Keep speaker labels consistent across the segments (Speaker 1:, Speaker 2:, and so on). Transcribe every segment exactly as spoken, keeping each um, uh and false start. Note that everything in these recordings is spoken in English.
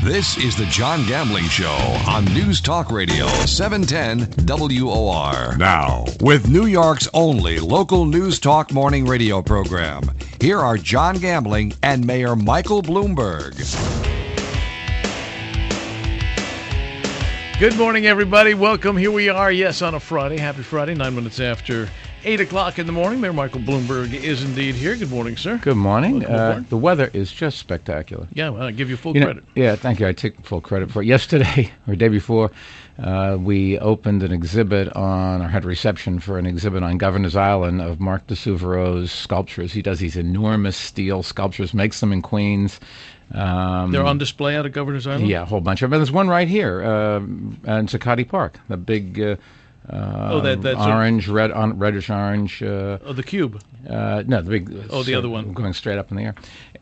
Speaker 1: This is the John Gambling Show on News Talk Radio, seven ten W O R. Now, with New York's only local News Talk morning radio program, here are John Gambling and Mayor Michael Bloomberg.
Speaker 2: Good morning, everybody. Welcome. Here we are, yes, on a Friday. Happy Friday, nine minutes after eight o'clock in the morning. Mayor Michael Bloomberg is indeed here. Good morning, sir.
Speaker 3: Good morning.
Speaker 2: Uh,
Speaker 3: the weather is just spectacular.
Speaker 2: Yeah, well, I give you full
Speaker 3: you know,
Speaker 2: credit.
Speaker 3: Yeah, thank you. I take full credit for it. Yesterday, or day before, uh, we opened an exhibit on, or had a reception for an exhibit on Governor's Island of Mark de Souvereau's sculptures. He does these enormous steel sculptures, makes them in Queens. Um,
Speaker 2: They're on display out at Governor's Island?
Speaker 3: Yeah, a whole bunch of them. There's one right here uh, in Zuccotti Park, the big... Uh, Uh,
Speaker 2: oh, that that's
Speaker 3: orange, a, red, on, reddish orange. Uh,
Speaker 2: oh, the cube.
Speaker 3: Uh, no, the big.
Speaker 2: Oh, the uh, other one
Speaker 3: going straight up in the air.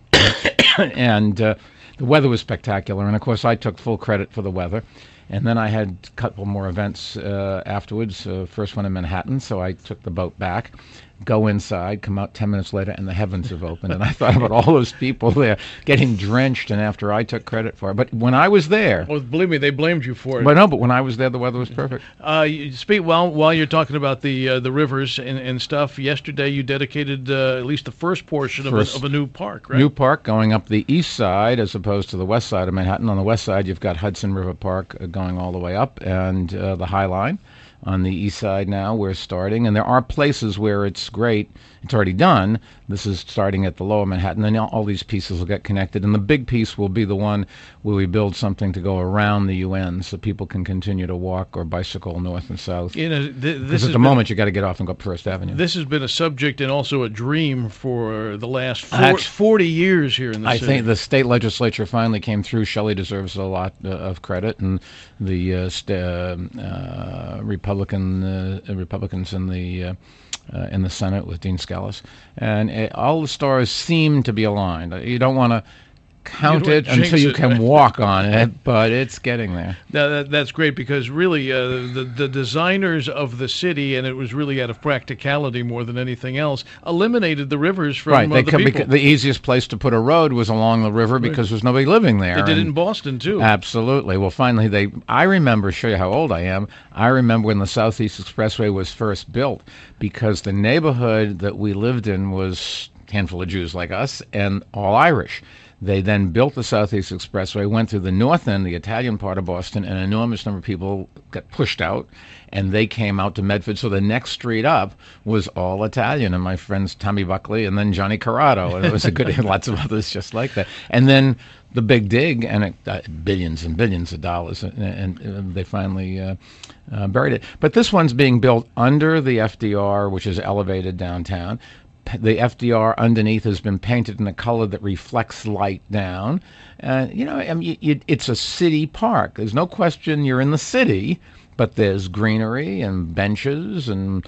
Speaker 3: and uh, the weather was spectacular, and of course, I took full credit for the weather. And then I had a couple more events uh, afterwards. Uh, first one in Manhattan, so I took the boat back. Go inside, come out ten minutes later, and the heavens have opened. And I thought about all those people there getting drenched, and after I took credit for it. But when I was there...
Speaker 2: Well, believe me, they blamed you for it.
Speaker 3: But no, but when I was there, the weather was perfect.
Speaker 2: Uh, you speak while while you're talking about the uh, the rivers and, and stuff, yesterday you dedicated uh, at least the first portion of, first, a, of a new park, right?
Speaker 3: New park going up the east side as opposed to the west side of Manhattan. On the west side, you've got Hudson River Park uh, going all the way up, and uh, the High Line. On the east side now, we're starting, and there are places where it's great. It's already done. This is starting at the lower Manhattan, and all these pieces will get connected. And the big piece will be the one where we build something to go around the U N so people can continue to walk or bicycle north and south.
Speaker 2: You know, th- this
Speaker 3: at the moment, you got to get off and go up First Avenue.
Speaker 2: This has been a subject and also a dream for the last four, forty years here in the
Speaker 3: I
Speaker 2: city.
Speaker 3: I think the state legislature finally came through. Shelley deserves a lot uh, of credit, and the uh, st- uh, uh, Republican uh, Republicans in the uh, uh, in the Senate with Dean Scalise, and uh, all the stars seem to be aligned. You don't want to count it until you
Speaker 2: it,
Speaker 3: can
Speaker 2: right?
Speaker 3: walk on it, but it's getting there.
Speaker 2: That, that, that's great because really uh, the, the designers of the city, and it was really out of practicality more than anything else, eliminated the rivers from
Speaker 3: right. They
Speaker 2: uh, the
Speaker 3: could,
Speaker 2: people.
Speaker 3: The easiest place to put a road was along the river because right. there's nobody living there.
Speaker 2: They did it in Boston, too.
Speaker 3: Absolutely. Well, finally, they. I remember, show you how old I am, I remember when the Southeast Expressway was first built because the neighborhood that we lived in was a handful of Jews like us and all Irish. They then built the Southeast Expressway, went through the north end, the Italian part of Boston, and an enormous number of people got pushed out, and they came out to Medford. So the next street up was all Italian, and my friends Tommy Buckley and then Johnny Corrado, and it was a good, lots of others just like that. And then the Big Dig, and it, uh, billions and billions of dollars, and, and, and they finally uh, uh, buried it. But this one's being built under the F D R, which is elevated downtown. The F D R underneath has been painted in a color that reflects light down. Uh, you know, I mean, you, it's a city park. There's no question you're in the city, but there's greenery and benches and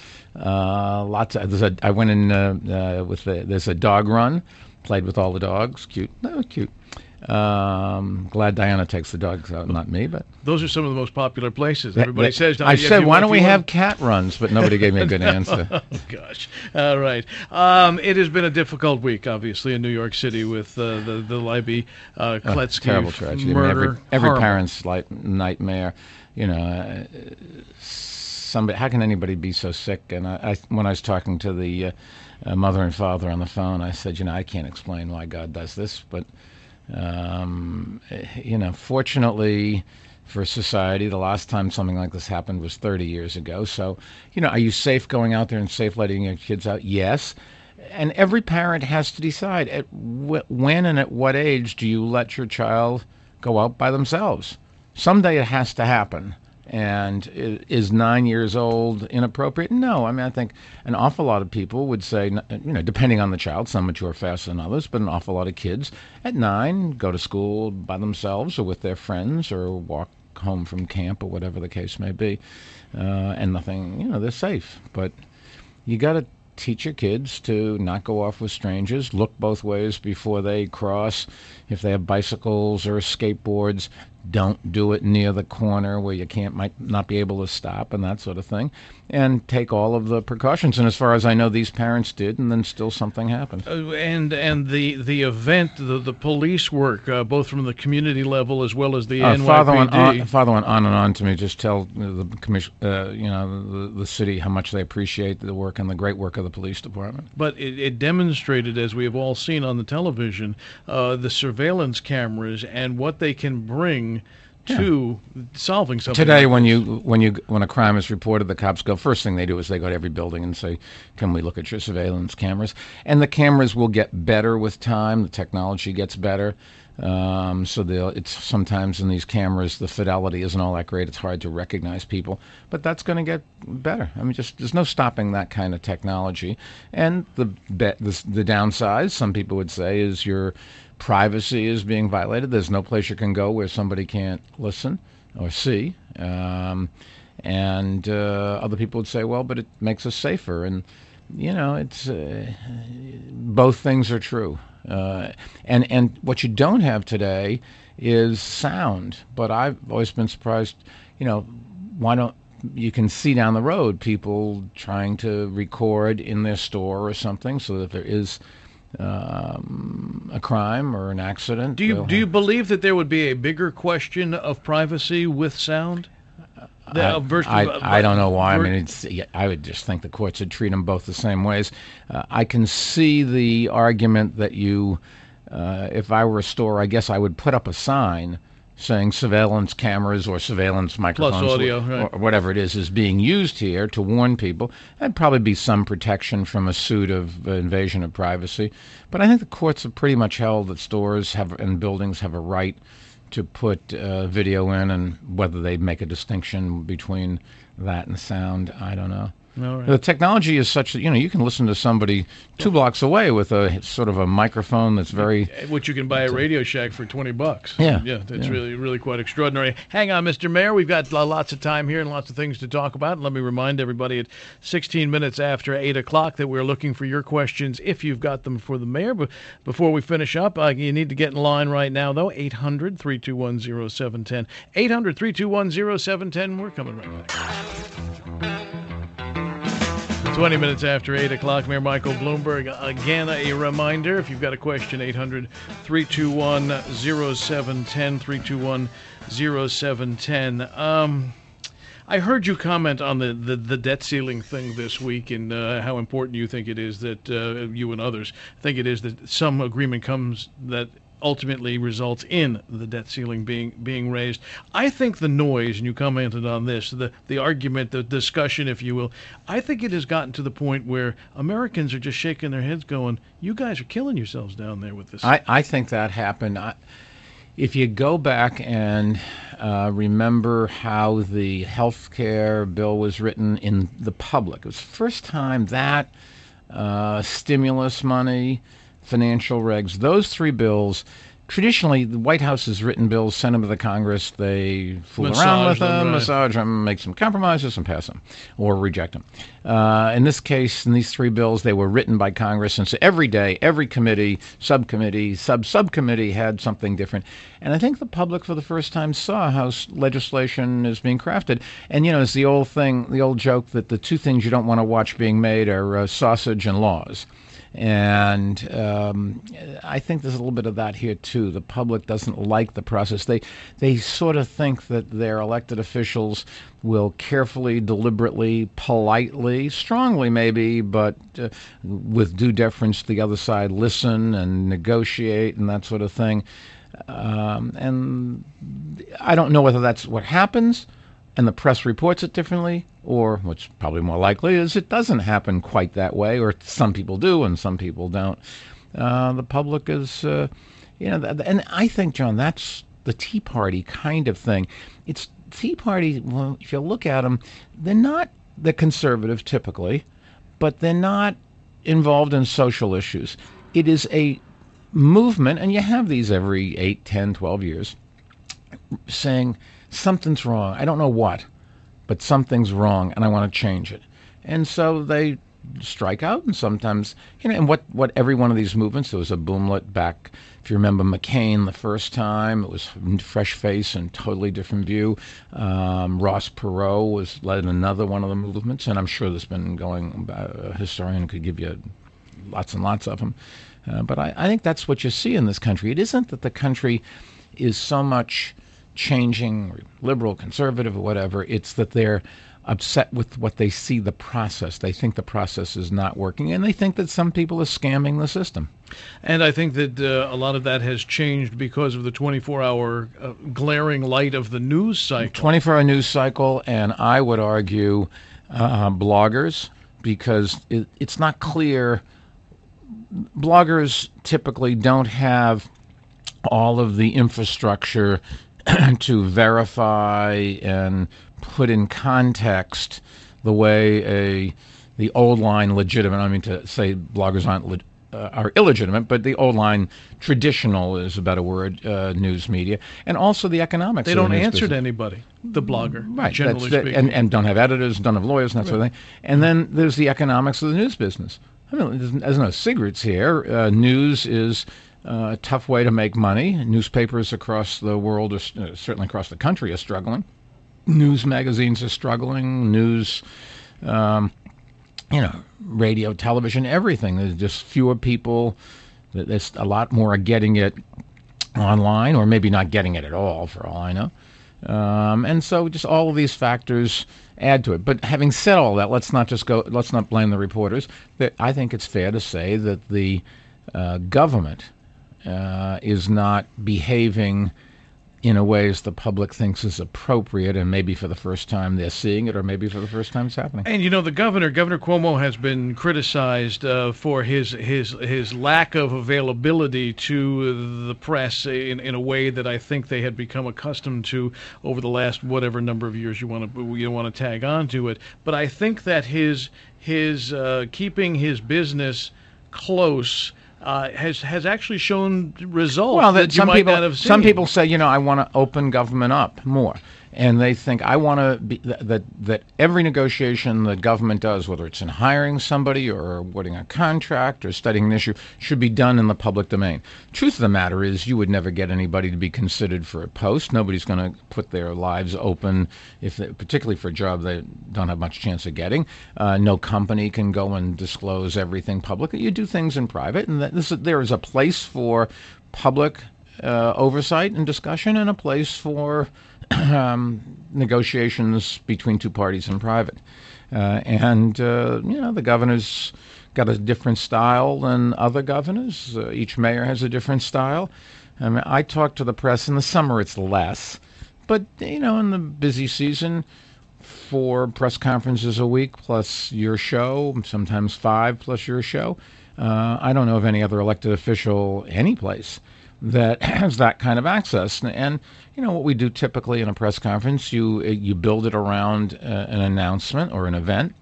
Speaker 3: uh, lots of. There's a, I went in uh, uh, with the, there's a dog run, played with all the dogs. Cute, no, cute. Um, glad Diana takes the dogs out, not me. But
Speaker 2: those are some of the most popular places. Everybody
Speaker 3: that,
Speaker 2: says.
Speaker 3: I said, why don't we have cat runs? But nobody gave me a good answer.
Speaker 2: Oh, gosh. All right. Um, it has been a difficult week, obviously, in New York City with uh, the the Libby uh, Kletsky
Speaker 3: oh, terrible tragedy.
Speaker 2: murder.
Speaker 3: I mean, every every
Speaker 2: Horrible.
Speaker 3: parent's like nightmare. You know, uh, somebody. How can anybody be so sick? And I, I when I was talking to the uh, uh, mother and father on the phone, I said, you know, I can't explain why God does this, but. Um, you know, fortunately for society, the last time something like this happened was thirty years ago. So, you know, are you safe going out there and safe letting your kids out? Yes. And every parent has to decide at wh- when and at what age do you let your child go out by themselves? Someday it has to happen. And is nine years old inappropriate? No. I mean, I think an awful lot of people would say, you know, depending on the child, some mature faster than others, but an awful lot of kids at nine go to school by themselves or with their friends or walk home from camp or whatever the case may be. Uh, and nothing, you know, they're safe. But you got to teach your kids to not go off with strangers, look both ways before they cross. If they have bicycles or skateboards, don't do it near the corner where you can't might not be able to stop and that sort of thing, and take all of the precautions. And as far as I know, these parents did, and then still something happened.
Speaker 2: Uh, and and the the event, the the police work, uh, both from the community level as well as the
Speaker 3: uh,
Speaker 2: N Y P D.
Speaker 3: Father went, on, Father went on and on to me. Just tell the commission, uh, you know, the, the city how much they appreciate the work and the great work of the police department.
Speaker 2: But it, it demonstrated, as we have all seen on the television, uh, the surveillance cameras and what they can bring to yeah. solving something.
Speaker 3: Today,
Speaker 2: like
Speaker 3: when
Speaker 2: this.
Speaker 3: you when you when a crime is reported, the cops go. First thing they do is they go to every building and say, "Can we look at your surveillance cameras?" And the cameras will get better with time. The technology gets better. Um, so they'll, it's sometimes in these cameras the fidelity isn't all that great. It's hard to recognize people, but that's going to get better. I mean, just there's no stopping that kind of technology. And the the, the downside, some people would say, is your privacy is being violated. There's no place you can go where somebody can't listen or see. Um, and uh, other people would say, well, but it makes us safer. And you know, it's uh, both things are true. Uh, and and what you don't have today is sound. But I've always been surprised, you know, why don't you can see down the road people trying to record in their store or something, so that there is um, a crime or an accident.
Speaker 2: Do you do you believe that there would be a bigger question of privacy with sound? The,
Speaker 3: I,
Speaker 2: uh, versus,
Speaker 3: I,
Speaker 2: uh,
Speaker 3: I don't know why.
Speaker 2: ver-
Speaker 3: I mean, it's, I would just think the courts would treat them both the same ways. Uh, I can see the argument that you, uh, if I were a store, I guess I would put up a sign saying surveillance cameras or surveillance microphones
Speaker 2: Plus audio,
Speaker 3: or,
Speaker 2: right.
Speaker 3: or whatever it is is being used here to warn people. That'd probably be some protection from a suit of uh, invasion of privacy. But I think the courts have pretty much held that stores have and buildings have a right to put uh, video in, and whether they make a distinction between that and sound, I don't know.
Speaker 2: All right.
Speaker 3: The technology is such that, you know, you can listen to somebody two blocks away with a sort of a microphone that's very...
Speaker 2: Which you can buy at Radio Shack for twenty bucks.
Speaker 3: Yeah.
Speaker 2: Yeah, that's
Speaker 3: yeah.
Speaker 2: really, really quite extraordinary. Hang on, Mister Mayor. We've got lots of time here and lots of things to talk about. Let me remind everybody at sixteen minutes after eight o'clock that we're looking for your questions if you've got them for the mayor. But before we finish up, uh, you need to get in line right now, though. eight hundred, three two one, oh seven one zero. eight hundred, three two one, oh seven one zero. We're coming right back. twenty minutes after eight o'clock, Mayor Michael Bloomberg. Again, a reminder, if you've got a question, eight hundred, three two one, oh seven one zero, three two one, oh seven one zero. Um, I heard you comment on the, the, the debt ceiling thing this week and uh, how important you think it is that, uh, you and others think it is that some agreement comes that ultimately results in the debt ceiling being being raised. I think the noise, and you commented on this, the, the argument, the discussion, if you will, I think it has gotten to the point where Americans are just shaking their heads going, you guys are killing yourselves down there with this.
Speaker 3: I, I think that happened. I, if you go back and uh, remember how the health care bill was written in the public, it was the first time that uh, stimulus money, financial regs, those three bills, traditionally the White House has written bills, send them to the Congress, they fool
Speaker 2: Massage
Speaker 3: around with
Speaker 2: them,
Speaker 3: them,
Speaker 2: right.
Speaker 3: massage them, make some compromises and pass them, or reject them. Uh, in this case, in these three bills, they were written by Congress, and so every day, every committee, subcommittee, sub-subcommittee had something different. And I think the public for the first time saw how s- legislation is being crafted. And, you know, it's the old thing, the old joke that the two things you don't want to watch being made are uh, sausage and laws. And um, I think there's a little bit of that here, too. The public doesn't like the process. They they sort of think that their elected officials will carefully, deliberately, politely, strongly maybe, but uh, with due deference to the other side, listen and negotiate and that sort of thing. Um, and I don't know whether that's what happens, and the press reports it differently, or what's probably more likely is it doesn't happen quite that way, or some people do and some people don't. Uh, the public is, uh, you know, th- and I think, John, that's the Tea Party kind of thing. It's Tea Party, well, if you look at them, they're not the conservative typically, but they're not involved in social issues. It is a movement, and you have these every eight, ten, twelve years, saying something's wrong. I don't know what, but something's wrong, and I want to change it. And so they strike out, and sometimes, you know, and what, what every one of these movements, there was a boomlet back, if you remember McCain the first time, it was fresh face and totally different view. Um, Ross Perot was led another one of the movements, and I'm sure there's been going, uh, a historian could give you lots and lots of them. Uh, but I, I think that's what you see in this country. It isn't that the country is so much changing, or liberal, conservative, or whatever. It's that they're upset with what they see the process. They think the process is not working, and they think that some people are scamming the system.
Speaker 2: And I think that uh, a lot of that has changed because of the twenty-four hour uh, glaring light of the news cycle.
Speaker 3: twenty-four hour news cycle, and I would argue uh, bloggers, because it, it's not clear. Bloggers typically don't have all of the infrastructure to verify and put in context the way a the old line legitimate, I mean to say bloggers aren't le, uh, are illegitimate, but the old line traditional is a better word, uh, news media, and also the economics.
Speaker 2: They
Speaker 3: of the
Speaker 2: don't
Speaker 3: news
Speaker 2: answer
Speaker 3: business.
Speaker 2: to anybody, the blogger,
Speaker 3: Right,
Speaker 2: generally
Speaker 3: that's the,
Speaker 2: speaking.
Speaker 3: and, and don't have editors, don't have lawyers, and that sort of thing. And then there's the economics of the news business. I mean, there's, there's no secrets here. Uh, news is uh, a tough way to make money. Newspapers across the world, are, uh, certainly across the country, are struggling. News magazines are struggling. News, um, you know, radio, television, everything. There's just fewer people. There's a lot more are getting it online, or maybe not getting it at all, for all I know. Um, and so just all of these factors add to it. But having said all that, let's not just go, let's not blame the reporters. That I think it's fair to say that the uh, government uh, is not behaving in a ways the public thinks is appropriate, and maybe for the first time they're seeing it, or maybe for the first time it's happening.
Speaker 2: And you know, the governor, Governor Cuomo, has been criticized uh, for his his his lack of availability to the press in in a way that I think they had become accustomed to over the last whatever number of years you want to you want to tag on to it. But I think that his his uh, keeping his business close Uh, has has actually shown results
Speaker 3: well, that,
Speaker 2: that you
Speaker 3: some
Speaker 2: might
Speaker 3: people,
Speaker 2: not have seen.
Speaker 3: Some people say, you know, I want to open government up more, and they think I want to be that, that that every negotiation the government does, whether it's in hiring somebody or awarding a contract or studying an issue, should be done in the public domain. Truth of the matter is, you would never get anybody to be considered for a post. Nobody's going to put their lives open, if they, particularly for a job they don't have much chance of getting. Uh, no company can go and disclose everything publicly. You do things in private, and that this is, there is a place for public uh, oversight and discussion, and a place for um, negotiations between two parties in private. Uh, and, uh, you know, the governor's got a different style than other governors. Uh, each mayor has a different style. I mean, I talk to the press. In the summer, it's less. But, you know, in the busy season, four press conferences a week plus your show, sometimes five plus your show. Uh, I don't know of any other elected official any place that has that kind of access. And, and you know what we do typically in a press conference, you you build it around uh, an announcement or an event.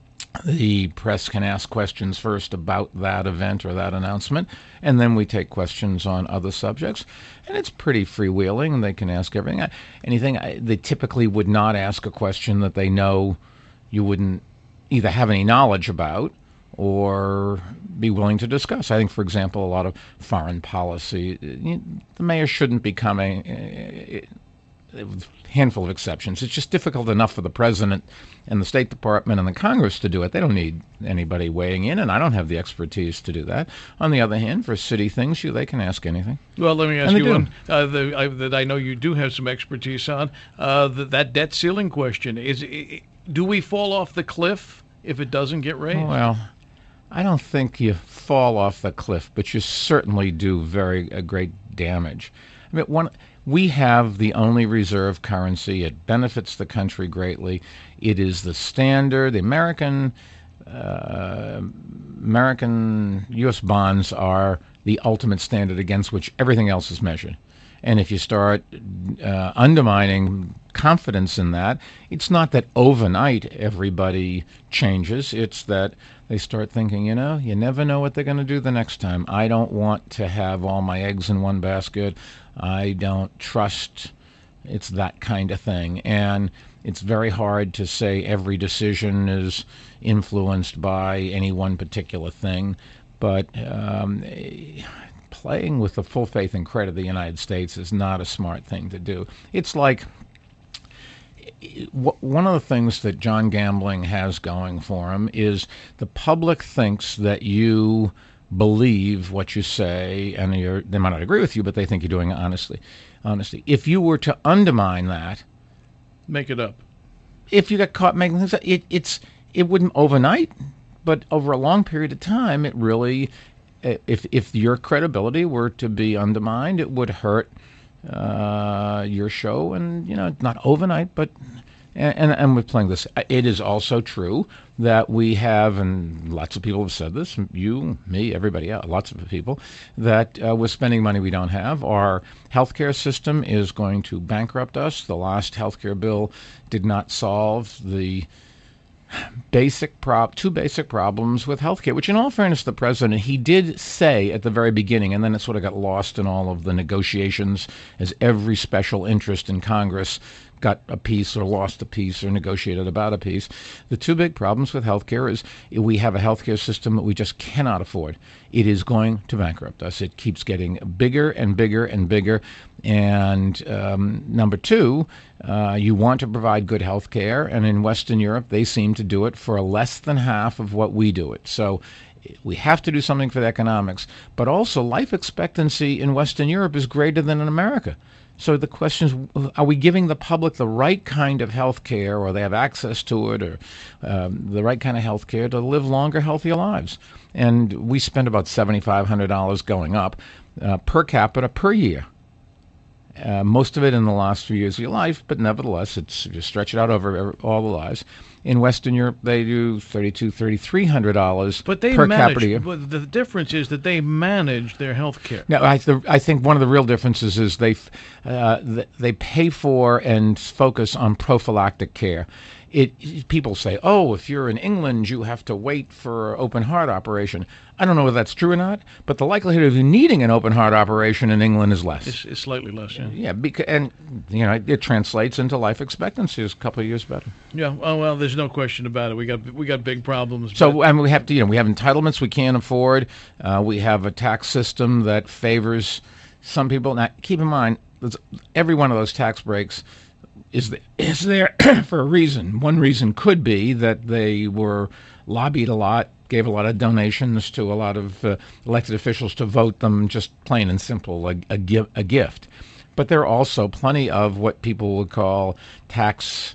Speaker 3: The press can ask questions first about that event or that announcement, and then we take questions on other subjects. And it's pretty freewheeling, and they can ask everything. Anything they typically would not ask a question that they know you wouldn't either have any knowledge about or be willing to discuss. I think, for example, a lot of foreign policy, the mayor shouldn't become a, a, a handful of exceptions. It's just difficult enough for the president and the State Department and the Congress to do it. They don't need anybody weighing in, and I don't have the expertise to do that. On the other hand, for city things, you, they can ask anything.
Speaker 2: Well, let me ask
Speaker 3: And
Speaker 2: you
Speaker 3: they do.
Speaker 2: one uh, the, I, that I know you do have some expertise on. Uh, the, that debt ceiling question. Is i do we fall off the cliff if it doesn't get raised?
Speaker 3: Well, I don't think you fall off the cliff, but you certainly do very a great damage. I mean, one, we have the only reserve currency. It benefits the country greatly. It is the standard. The American uh, American U S bonds are the ultimate standard against which everything else is measured. And if you start uh, undermining confidence in that, it's not that overnight everybody changes. It's that they start thinking, you know, you never know what they're going to do the next time. I don't want to have all my eggs in one basket. I don't trust It's that kind of thing. And it's very hard to say every decision is influenced by any one particular thing. But um, playing with the full faith and credit of the United States is not a smart thing to do. It's like one of the things that John Gambling has going for him is the public thinks that you believe what you say, and you're, they might not agree with you, but they think you're doing it honestly. Honestly, if you were to undermine that,
Speaker 2: make it up.
Speaker 3: If you got caught making things up, it, it's it wouldn't overnight, but over a long period of time, it really, if if your credibility were to be undermined, it would hurt uh, your show, and you know, not overnight, but. And, and we're playing this. It is also true that we have, and lots of people have said this, you, me, everybody else, lots of people, that uh, we're spending money we don't have. Our healthcare system is going to bankrupt us. The last healthcare bill did not solve the basic prop, two basic problems with healthcare, which in all fairness to the president, he did say at the very beginning, and then it sort of got lost in all of the negotiations as every special interest in Congress got a piece or lost a piece or negotiated about a piece. The two big problems with healthcare is we have a healthcare system that we just cannot afford. It is going to bankrupt us. It keeps getting bigger and bigger and bigger. And um, number two, uh, you want to provide good health care, and in Western Europe, they seem to do it for less than half of what we do it. So we have to do something for the economics. But also, life expectancy in Western Europe is greater than in America. So the question is, are we giving the public the right kind of health care, or they have access to it, or um, the right kind of health care to live longer, healthier lives? And we spend about seven thousand five hundred dollars going up uh, per capita per year. Uh, most of it in the last few years of your life, but nevertheless, it's you stretch it out over all the lives. In Western Europe, they do thirty-two, thirty-three hundred dollars
Speaker 2: but they
Speaker 3: per
Speaker 2: manage,
Speaker 3: capita.
Speaker 2: But the difference is that they manage their health care.
Speaker 3: Now, I, th- I think one of the real differences is they uh, th- they pay for and focus on prophylactic care. It, people say, oh, if you're in England, you have to wait for open heart operation. I don't know whether that's true or not, but the likelihood of you needing an open heart operation in England is less.
Speaker 2: It's, it's slightly less, yeah.
Speaker 3: Yeah, because, and you know, it translates into life expectancy is a couple of years better.
Speaker 2: Yeah, oh, well, there's no question about it. We got we got big problems.
Speaker 3: So, and we have to, you know, we have entitlements we can't afford. Uh, we have a tax system that favors some people. Now, keep in mind, every one of those tax breaks is the, is there for a reason. One reason could be that they were lobbied a lot, gave a lot of donations to a lot of uh, elected officials to vote them just plain and simple, a, a, gi- a gift. But there are also plenty of what people would call tax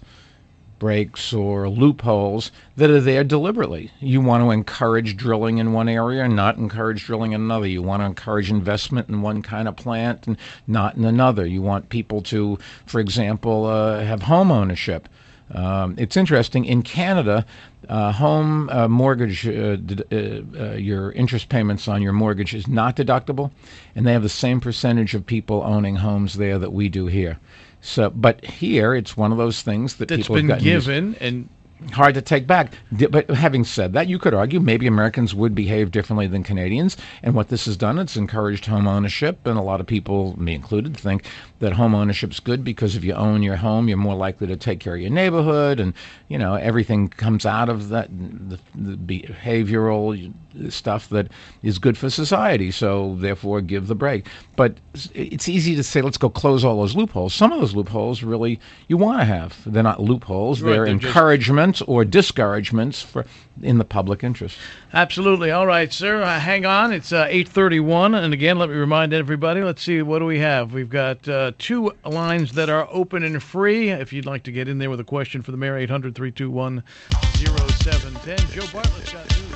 Speaker 3: breaks or loopholes that are there deliberately. You want to encourage drilling in one area and not encourage drilling in another. You want to encourage investment in one kind of plant and not in another. You want people to, for example, uh, have home ownership. Um, it's interesting. In Canada, uh, home uh, mortgage, uh, d- uh, uh, your interest payments on your mortgage is not deductible, and they have the same percentage of people owning homes there that we do here. So, but here it's one of those things that
Speaker 2: that's
Speaker 3: people
Speaker 2: been
Speaker 3: have gotten
Speaker 2: given
Speaker 3: used,
Speaker 2: and
Speaker 3: hard to take back. But having said that, you could argue maybe Americans would behave differently than Canadians. And what this has done, it's encouraged home ownership. And a lot of people, me included, think that home ownership's good because if you own your home, you're more likely to take care of your neighborhood. And, you know, everything comes out of that, the, the behavioral stuff that is good for society. So therefore, give the break. But it's easy to say, let's go close all those loopholes. Some of those loopholes really you want to have. They're not loopholes.
Speaker 2: Right,
Speaker 3: they're,
Speaker 2: they're
Speaker 3: encouragements just or discouragements for in the public interest.
Speaker 2: Absolutely. All right, sir. Uh, hang on. It's uh, eight thirty-one. And again, let me remind everybody, let's see, what do we have? We've got uh, two lines that are open and free. If you'd like to get in there with a question for the mayor, eight hundred, three two one, oh seven one oh. Joe Bartlett's got news.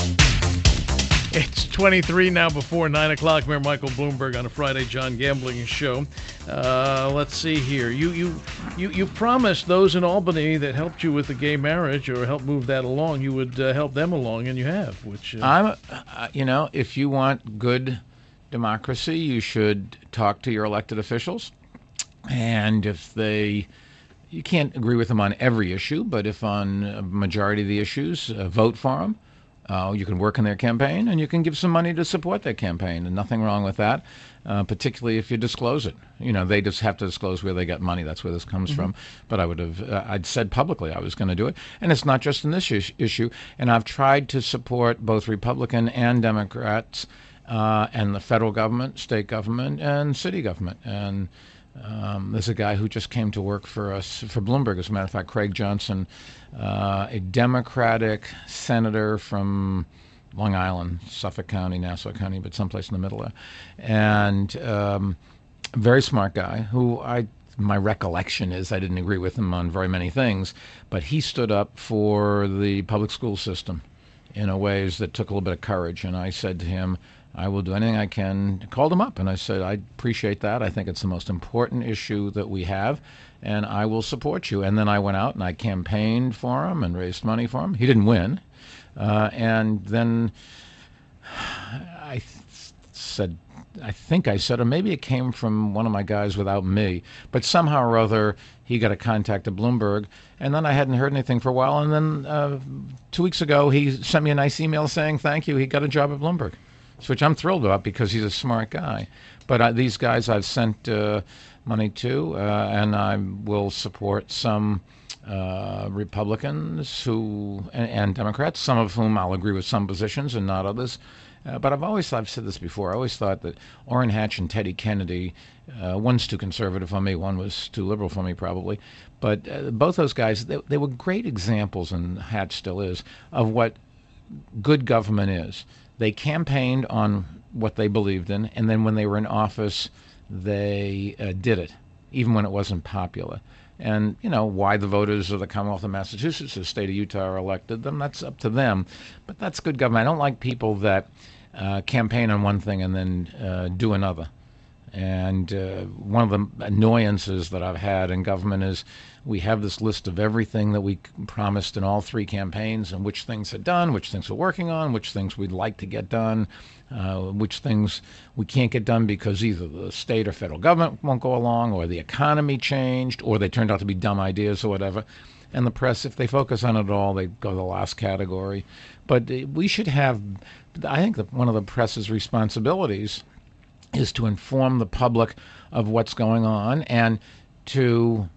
Speaker 2: It's twenty-three now before nine o'clock. Mayor Michael Bloomberg on a Friday John Gambling show. Uh, let's see here. You you you you promised those in Albany that helped you with the gay marriage or helped move that along, you would uh, help them along, and you have. Which uh,
Speaker 3: I'm, uh, you know, if you want good democracy, you should talk to your elected officials, and if they. You can't agree with them on every issue, but if on a majority of the issues, uh, vote for them. Uh, you can work in their campaign, and you can give some money to support their campaign, and nothing wrong with that, uh, particularly if you disclose it. You know, they just have to disclose where they get money. That's where this comes mm-hmm. from. But I would have, uh, I'd said publicly I was going to do it. And it's not just in this is- issue. And I've tried to support both Republican and Democrats uh, and the federal government, state government, and city government. And Um, there's a guy who just came to work for us, for Bloomberg, as a matter of fact, Craig Johnson, uh, a Democratic senator from Long Island, Suffolk County, Nassau County, but someplace in the middle there. And um, a very smart guy who I, my recollection is I didn't agree with him on very many things, but he stood up for the public school system in a ways that took a little bit of courage. And I said to him, I will do anything I can. Called him up, and I said, I appreciate that. I think it's the most important issue that we have, and I will support you. And then I went out and I campaigned for him and raised money for him. He didn't win. Uh, and then I th- said, I think I said, or maybe it came from one of my guys without me, but somehow or other he got a contact to Bloomberg, and then I hadn't heard anything for a while. And then uh, two weeks ago, he sent me a nice email saying, thank you, he got a job at Bloomberg. Which I'm thrilled about because he's a smart guy. But uh, these guys I've sent uh, money to, uh, and I will support some uh, Republicans who and, and Democrats, some of whom I'll agree with some positions and not others. Uh, but I've always, I've said this before, I always thought that Orrin Hatch and Teddy Kennedy, uh, one's too conservative for me, one was too liberal for me probably, but uh, both those guys, they, they were great examples, and Hatch still is, of what good government is. They campaigned on what they believed in, and then when they were in office, they uh, did it, even when it wasn't popular. And, you know, why the voters of the Commonwealth of Massachusetts, the state of Utah, elected them, that's up to them. But that's good government. I don't like people that uh, campaign on one thing and then uh, do another. And uh, one of the annoyances that I've had in government is we have this list of everything that we promised in all three campaigns and which things are done, which things we're working on, which things we'd like to get done, uh, which things we can't get done because either the state or federal government won't go along, or the economy changed, or they turned out to be dumb ideas or whatever. And the press, if they focus on it at all, they go to the last category. But we should have, I think that one of the press's responsibilities is to inform the public of what's going on and to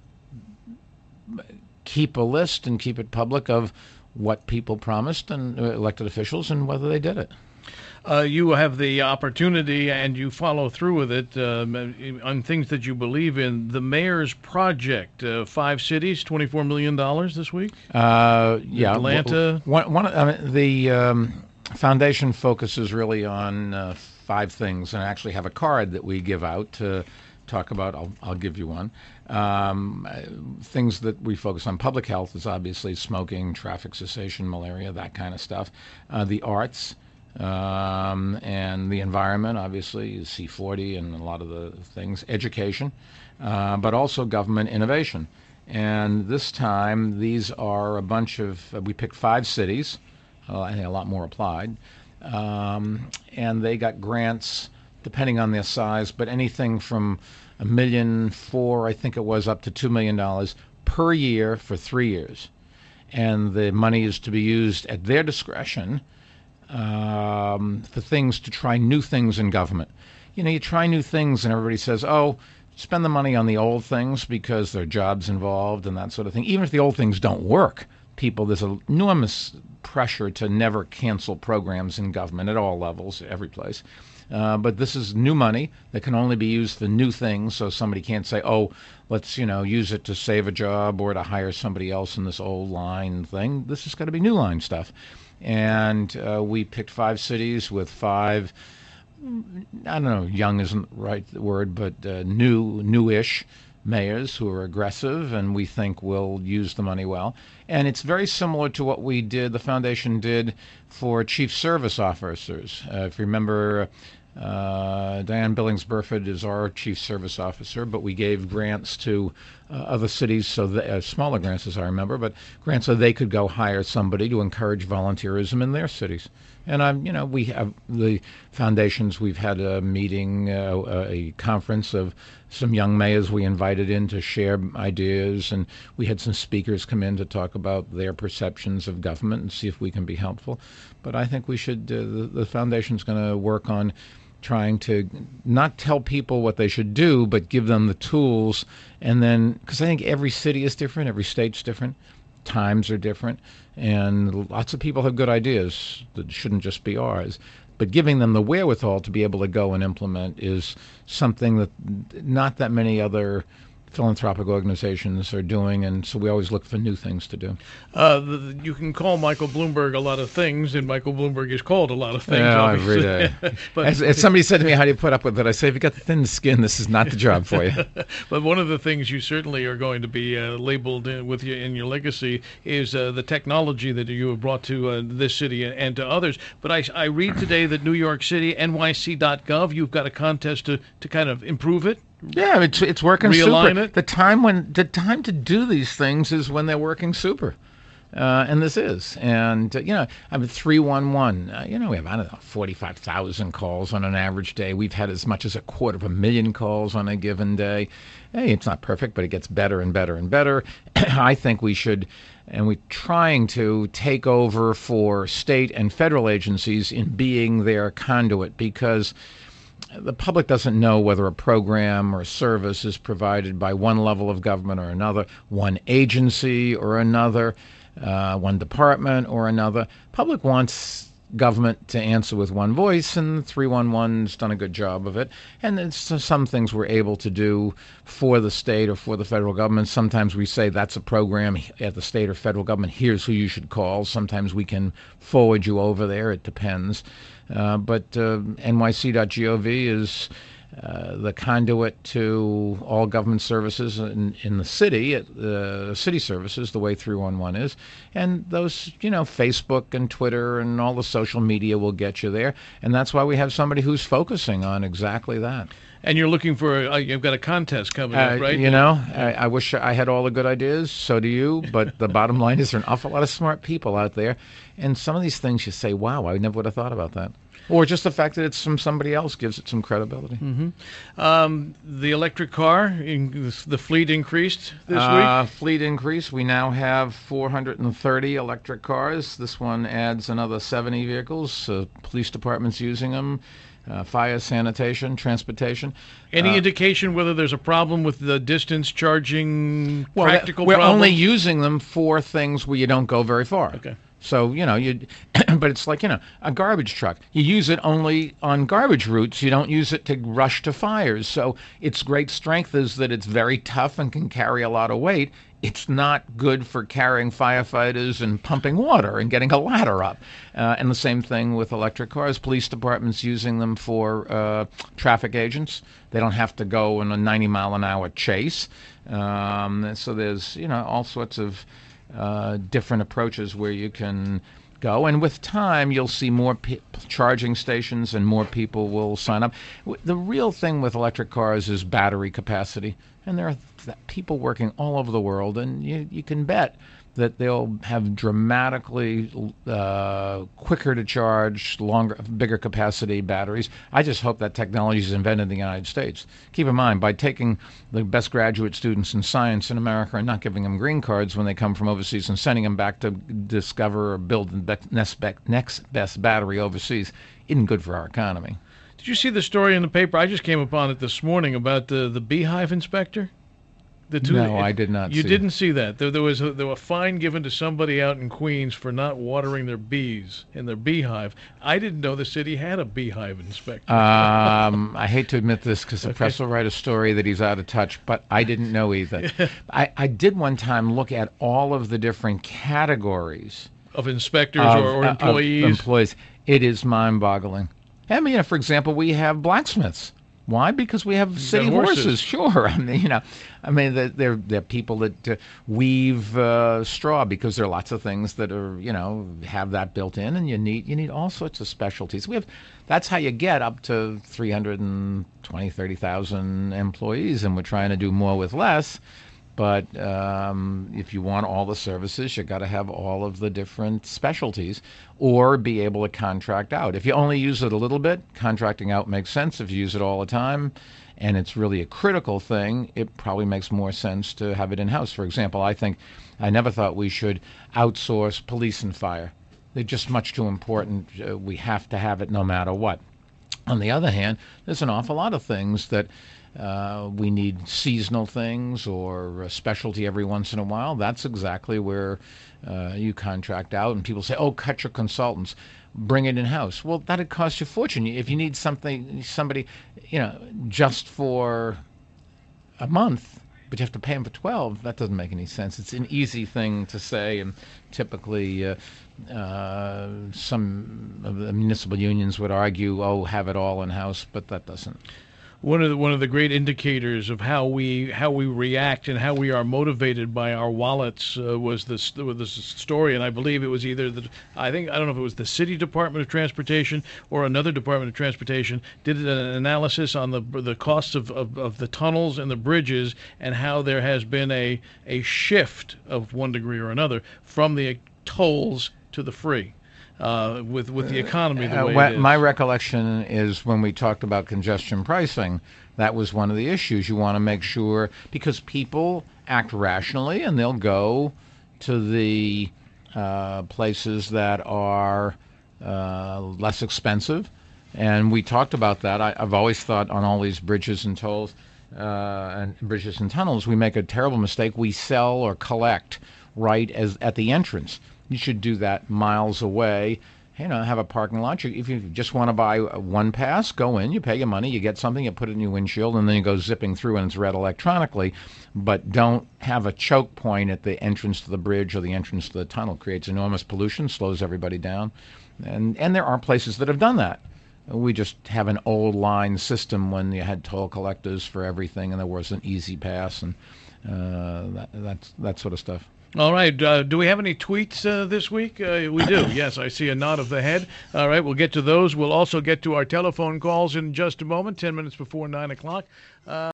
Speaker 3: keep a list and keep it public of what people promised and elected officials and whether they did it.
Speaker 2: Uh, you have the opportunity and you follow through with it um, on things that you believe in. The Mayor's Project, uh, five cities, twenty-four million dollars this week?
Speaker 3: Uh, yeah.
Speaker 2: Atlanta?
Speaker 3: One, one, I mean, the um, foundation focuses really on uh, five things, and I actually have a card that we give out to talk about. I'll, I'll give you one. Um, things that we focus on. Public health is obviously smoking, traffic cessation, malaria, that kind of stuff. Uh, the arts um, and the environment, obviously, C forty and a lot of the things. Education, uh, but also government innovation. And this time, these are a bunch of, uh, we picked five cities. Uh, I think a lot more applied. Um, and they got grants depending on their size, but anything from a million four, I think it was, up to two million dollars per year for three years. And the money is to be used at their discretion um, for things to try new things in government. You know, you try new things and everybody says, oh, spend the money on the old things because there are jobs involved and that sort of thing. Even if the old things don't work, people, there's an enormous pressure to never cancel programs in government at all levels, every place. Uh, but this is new money that can only be used for new things, so somebody can't say, oh, let's, you know, use it to save a job or to hire somebody else in this old line thing. This has got to be new line stuff. And uh, we picked five cities with five, I don't know, young isn't the right word, but uh, new, newish mayors who are aggressive and we think will use the money well. And it's very similar to what we did, the foundation did for chief service officers. Uh, if you remember, Uh, Diane Billings-Burford is our chief service officer, but we gave grants to uh, other cities, so the, uh, smaller grants as I remember, but grants so they could go hire somebody to encourage volunteerism in their cities. And I'm, you know, we have the foundations. We've had a meeting, uh, a conference of some young mayors we invited in to share ideas, and we had some speakers come in to talk about their perceptions of government and see if we can be helpful. But I think we should. Uh, the, the foundation's going to work on trying to not tell people what they should do, but give them the tools, and then because I think every city is different, every state's different. Times are different, and lots of people have good ideas that shouldn't just be ours. But giving them the wherewithal to be able to go and implement is something that not that many other philanthropic organizations are doing, and so we always look for new things to do.
Speaker 2: Uh, the, you can call Michael Bloomberg a lot of things, and Michael Bloomberg is called a lot of things.
Speaker 3: Yeah, every day. But as, as somebody said to me, how do you put up with it? I say, if you got the thin skin, this is not the job for you.
Speaker 2: But one of the things you certainly are going to be uh, labeled in, with you in your legacy is uh, the technology that you have brought to uh, this city and, and to others. But I, I read today that New York City, N Y C dot gov, you've got a contest to, to kind of improve it.
Speaker 3: Yeah, it's it's working
Speaker 2: Realign
Speaker 3: super.
Speaker 2: It.
Speaker 3: The time when the time to do these things is when they're working super, uh, and this is. And uh, you know, I mean, three one one. Uh, you know, we have I don't know forty five thousand calls on an average day. We've had as much as a quarter of a million calls on a given day. Hey, it's not perfect, but it gets better and better and better. I think we should, and we're trying to take over for state and federal agencies in being their conduit, because the public doesn't know whether a program or a service is provided by one level of government or another, one agency or another, uh, one department or another. Public wants government to answer with one voice, and three one one's done a good job of it. And it's some things we're able to do for the state or for the federal government. Sometimes we say that's a program at the state or federal government. Here's who you should call. Sometimes we can forward you over there. It depends. Uh, but uh, N Y C dot gov is uh, the conduit to all government services in, in the city, uh, city services, the way three one one is. And those, you know, Facebook and Twitter and all the social media will get you there. And that's why we have somebody who's focusing on exactly that.
Speaker 2: And you're looking for, uh, you've got a contest coming
Speaker 3: uh,
Speaker 2: up, right?
Speaker 3: You know, I, I wish I had all the good ideas. So do you. But the bottom line is there are an awful lot of smart people out there. And some of these things you say, wow, I never would have thought about that. Or just the fact that it's from somebody else gives it some credibility.
Speaker 2: Mm-hmm. Um, the electric car, in, the fleet increased this
Speaker 3: uh,
Speaker 2: week?
Speaker 3: Fleet increased. We now have four hundred thirty electric cars. This one adds another seventy vehicles. Uh, police departments using them. Uh, fire, sanitation, transportation.
Speaker 2: Any
Speaker 3: uh,
Speaker 2: indication whether there's a problem with the distance charging,
Speaker 3: well,
Speaker 2: practical
Speaker 3: we're
Speaker 2: problems?
Speaker 3: only using them for things where you don't go very far.
Speaker 2: Okay.
Speaker 3: So, you know, you, but it's like, you know, a garbage truck. You use it only on garbage routes. You don't use it to rush to fires. So its great strength is that it's very tough and can carry a lot of weight. It's not good for carrying firefighters and pumping water and getting a ladder up. Uh, and the same thing with electric cars. Police departments using them for uh, traffic agents. They don't have to go in a ninety mile an hour chase. Um, so there's, you know, all sorts of Uh, different approaches where you can go, and with time you'll see more pe- charging stations and more people will sign up. W- the real thing with electric cars is battery capacity, and there are th- people working all over the world, and you, you can bet that they'll have dramatically uh, quicker to charge, longer, bigger capacity batteries. I just hope that technology is invented in the United States. Keep in mind, by taking the best graduate students in science in America and not giving them green cards when they come from overseas and sending them back to discover or build the next, next best battery overseas isn't good for our economy.
Speaker 2: Did you see the story in the paper? I just came upon it this morning about the, the beehive inspector. The two,
Speaker 3: no, I did not
Speaker 2: You
Speaker 3: see
Speaker 2: didn't see that. There, there was a, there was a fine given to somebody out in Queens for not watering their bees in their beehive. I didn't know the city had a beehive inspector.
Speaker 3: Um, I hate to admit this because the okay. press will write a story that he's out of touch, but I didn't know either. I, I did one time look at all of the different categories
Speaker 2: of inspectors
Speaker 3: of,
Speaker 2: or, or employees.
Speaker 3: Of employees. It is mind-boggling. I mean, you know, for example, we have blacksmiths. Why? Because we have city horses. horses. Sure. I mean, you know, I mean, they're they're, they're people that uh, weave uh, straw, because there are lots of things that are, you know, have that built in, and you need you need all sorts of specialties. We have that's how you get up to three hundred twenty, thirty thousand employees, and we're trying to do more with less. But um, if you want all the services, you got to have all of the different specialties, or be able to contract out. If you only use it a little bit, contracting out makes sense. If you use it all the time, and it's really a critical thing, it probably makes more sense to have it in-house. For example, I think I never thought we should outsource police and fire. They're just much too important. Uh, we have to have it no matter what. On the other hand, there's an awful lot of things that uh, we need seasonal things or a specialty every once in a while. That's exactly where uh, you contract out. And people say, oh, cut your consultants. Bring it in-house. Well, that'd cost you a fortune. If you need something, somebody, you know, just for a month, but you have to pay them for twelve, that doesn't make any sense. It's an easy thing to say, and typically uh, uh, some of the municipal unions would argue, oh, have it all in-house, but that doesn't.
Speaker 2: One of the, one of the great indicators of how we how we react and how we are motivated by our wallets uh, was this this story, and I believe it was either the I think I don't know if it was the City Department of Transportation or another Department of Transportation did an analysis on the the costs of, of, of the tunnels and the bridges, and how there has been a a shift of one degree or another from the tolls to the free. Uh, with with the economy the way
Speaker 3: uh,
Speaker 2: it is.
Speaker 3: My recollection is when we talked about congestion pricing, that was one of the issues. You want to make sure, because people act rationally, and they'll go to the uh, places that are uh, less expensive. And we talked about that. I, I've always thought on all these bridges and tolls uh, and bridges and tunnels, we make a terrible mistake. We sell or collect right as at the entrance. You should do that miles away. You know, have a parking lot. If you just want to buy one pass, go in, you pay your money, you get something, you put it in your windshield, and then you go zipping through and it's read electronically. But don't have a choke point at the entrance to the bridge or the entrance to the tunnel. It creates enormous pollution, slows everybody down. And, and there are places that have done that. We just have an old line system when you had toll collectors for everything and there was an easy pass and uh, that, that's, that sort of stuff.
Speaker 2: All right. Uh, do we have any tweets uh, this week? Uh, we do. Yes, I see a nod of the head. All right, we'll get to those. We'll also get to our telephone calls in just a moment, ten minutes before nine o'clock. Uh,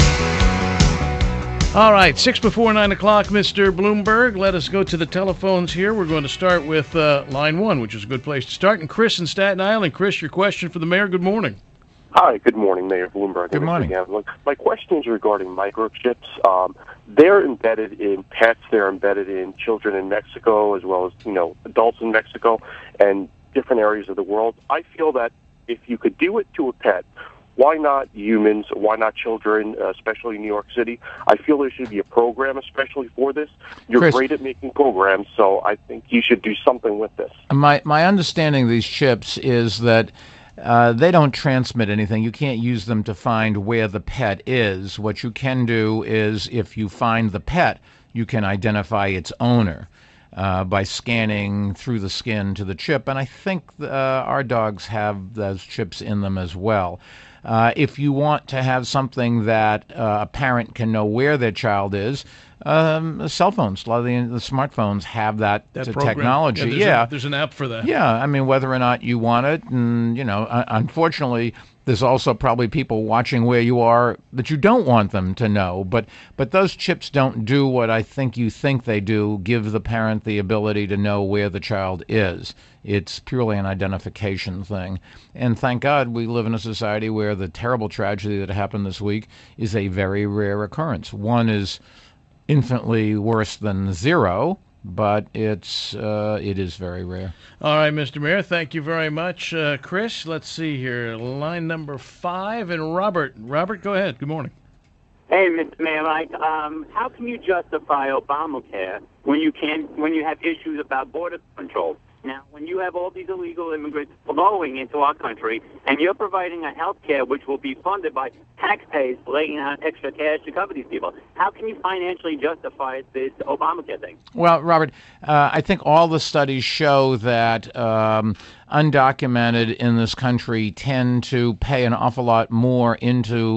Speaker 2: all right, six before nine o'clock, Mister Bloomberg. Let us go to the telephones here. We're going to start with uh, line one, which is a good place to start. And Chris in Staten Island. Chris, your question for the mayor. Good morning.
Speaker 4: Hi, good morning, Mayor Bloomberg.
Speaker 3: Good morning.
Speaker 4: My question is regarding microchips. Um, they're embedded in pets. They're embedded in children in Mexico, as well as, you know, adults in Mexico and different areas of the world. I feel that if you could do it to a pet, why not humans? Why not children, uh, especially in New York City? I feel there should be a program especially for this. You're
Speaker 3: Chris,
Speaker 4: great at making programs, so I think you should do something with this.
Speaker 3: My, my understanding of these chips is that Uh, they don't transmit anything. You can't use them to find where the pet is. What you can do is, if you find the pet, you can identify its owner uh, by scanning through the skin to the chip. And I think uh, our dogs have those chips in them as well. Uh, if you want to have something that uh, a parent can know where their child is, um, cell phones, a lot of the, the smartphones have that,
Speaker 2: that
Speaker 3: t-
Speaker 2: program.
Speaker 3: technology.
Speaker 2: Yeah, there's,
Speaker 3: yeah.
Speaker 2: A, there's an app for that.
Speaker 3: Yeah, I mean, whether or not you want it, and, you know, uh, unfortunately, there's also probably people watching where you are that you don't want them to know. But but those chips don't do what I think you think they do, give the parent the ability to know where the child is. It's purely an identification thing. And thank God we live in a society where the terrible tragedy that happened this week is a very rare occurrence. One is infinitely worse than zero, but it's uh, it is very rare.
Speaker 2: All right, Mister Mayor, thank you very much. Uh, Chris, let's see here. Line number five, and Robert. Robert, go ahead. Good morning.
Speaker 5: Hey, Mister Mayor, Mike, um, how can you justify Obamacare when you can when you have issues about border control? Now, when you have all these illegal immigrants flowing into our country, and you're providing a health care which will be funded by taxpayers laying out extra cash to cover these people, how can you financially justify this Obamacare thing?
Speaker 3: Well, Robert, uh, I think all the studies show that um, undocumented in this country tend to pay an awful lot more into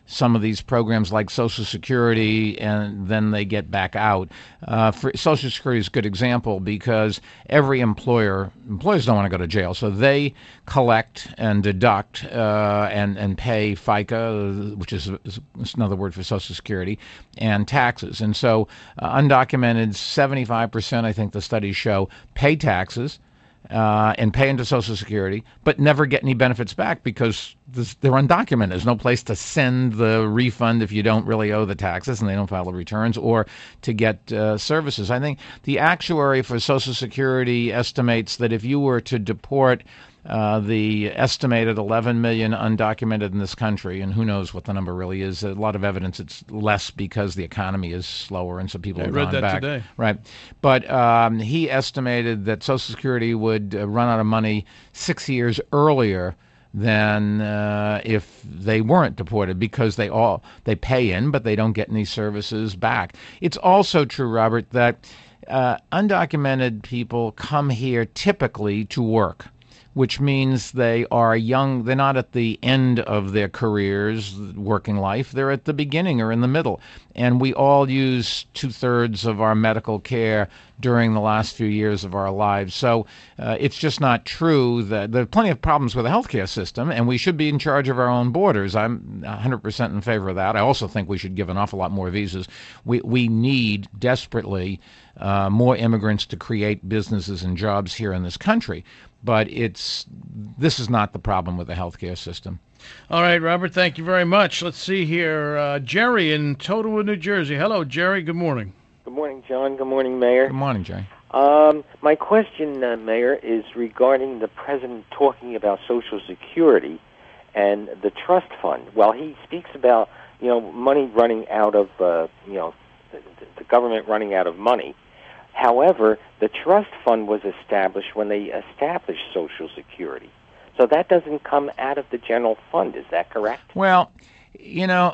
Speaker 3: some of these programs like Social Security, and then they get back out. Uh, for Social Security is a good example because every employer, employers don't want to go to jail, so they collect and deduct uh, and, and pay FICA, which is, is another word for Social Security, and taxes. And so uh, undocumented, seventy-five percent, I think the studies show, pay taxes, Uh, and pay into Social Security, but never get any benefits back because this, they're undocumented. There's no place to send the refund if you don't really owe the taxes and they don't file the returns, or to get uh, services. I think the actuary for Social Security estimates that if you were to deport Uh, the estimated eleven million undocumented in this country, and who knows what the number really is. A lot of evidence it's less because the economy is slower and so people
Speaker 2: I
Speaker 3: have
Speaker 2: read
Speaker 3: gone
Speaker 2: that
Speaker 3: back.
Speaker 2: today.
Speaker 3: Right. But um, he estimated that Social Security would uh, run out of money six years earlier than uh, if they weren't deported, because they all they pay in, but they don't get any services back. It's also true, Robert, that uh, undocumented people come here typically to work, which means they are young. They're not at the end of their careers, working life. They're at the beginning or in the middle. And we all use two-thirds of our medical care during the last few years of our lives. So uh, it's just not true that there are plenty of problems with the healthcare system, and we should be in charge of our own borders. I'm one hundred percent in favor of that. I also think we should give an awful lot more visas. We, we need desperately uh, more immigrants to create businesses and jobs here in this country. But it's this is not the problem with the healthcare system.
Speaker 2: All right, Robert, thank you very much. Let's see here. Uh, Jerry in Totowa, New Jersey. Hello, Jerry. Good morning.
Speaker 6: Good morning, John. Good morning, Mayor.
Speaker 3: Good morning, Jerry.
Speaker 6: Um, my question, uh, Mayor, is regarding the president talking about Social Security and the trust fund. While he speaks about, you know, money running out of, uh, you know, the, the government running out of money, however, the trust fund was established when they established Social Security. So that doesn't come out of the general fund. Is that correct?
Speaker 3: Well, you know,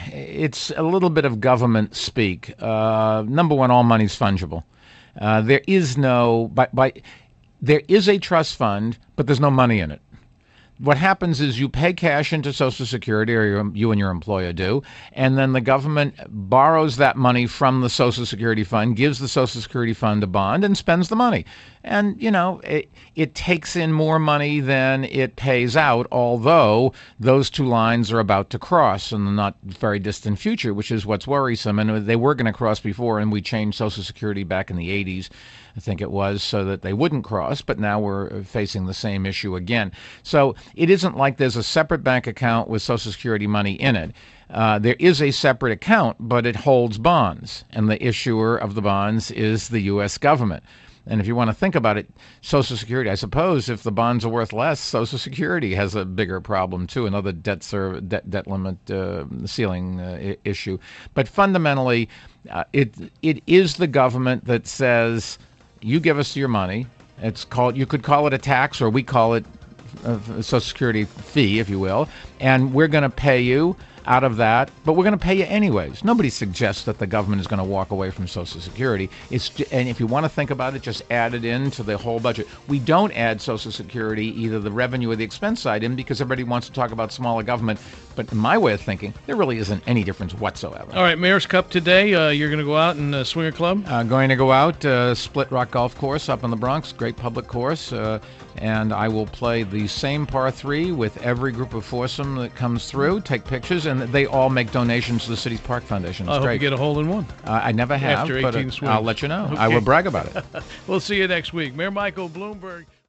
Speaker 3: it's a little bit of government speak. Uh, number one, all money's fungible. Uh, there is no, by, by, there is a trust fund, but there's no money in it. What happens is you pay cash into Social Security, or your, you and your employer do, and then the government borrows that money from the Social Security fund, gives the Social Security fund a bond, and spends the money. And, you know, it, it takes in more money than it pays out, although those two lines are about to cross in the not very distant future, which is what's worrisome. And they were going to cross before, and we changed Social Security back in the eighties, I think it was, so that they wouldn't cross, but now we're facing the same issue again. So it isn't like there's a separate bank account with Social Security money in it. Uh, there is a separate account, but it holds bonds, and the issuer of the bonds is the U S government. And if you want to think about it, Social Security, I suppose, if the bonds are worth less, Social Security has a bigger problem, too, another debt serv- debt, debt limit uh, ceiling uh, I- issue. But fundamentally, uh, it it is the government that says, you give us your money. It's called, you could call it a tax, or we call it a Social Security fee, if you will, and we're going to pay you out of that, but we're going to pay you anyways. Nobody suggests that the government is going to walk away from Social Security. It's, and if you want to think about it, just add it into the whole budget. We don't add Social Security, either the revenue or the expense side, in because everybody wants to talk about smaller government. But in my way of thinking, there really isn't any difference whatsoever.
Speaker 2: All right, Mayor's Cup today. Uh, you're going to go out and uh, swing a club?
Speaker 3: Uh, going to go out, uh, Split Rock Golf Course up in the Bronx, great public course, uh, and I will play the same par three with every group of foursome that comes through, take pictures, and they all make donations to the city's Park Foundation. It's
Speaker 2: I hope
Speaker 3: great.
Speaker 2: you get a hole in one.
Speaker 3: Uh, I never have,
Speaker 2: After
Speaker 3: but
Speaker 2: eighteen
Speaker 3: uh,
Speaker 2: swings.
Speaker 3: I'll let you know.
Speaker 2: Okay.
Speaker 3: I will brag about it.
Speaker 2: We'll see you next week. Mayor Michael Bloomberg.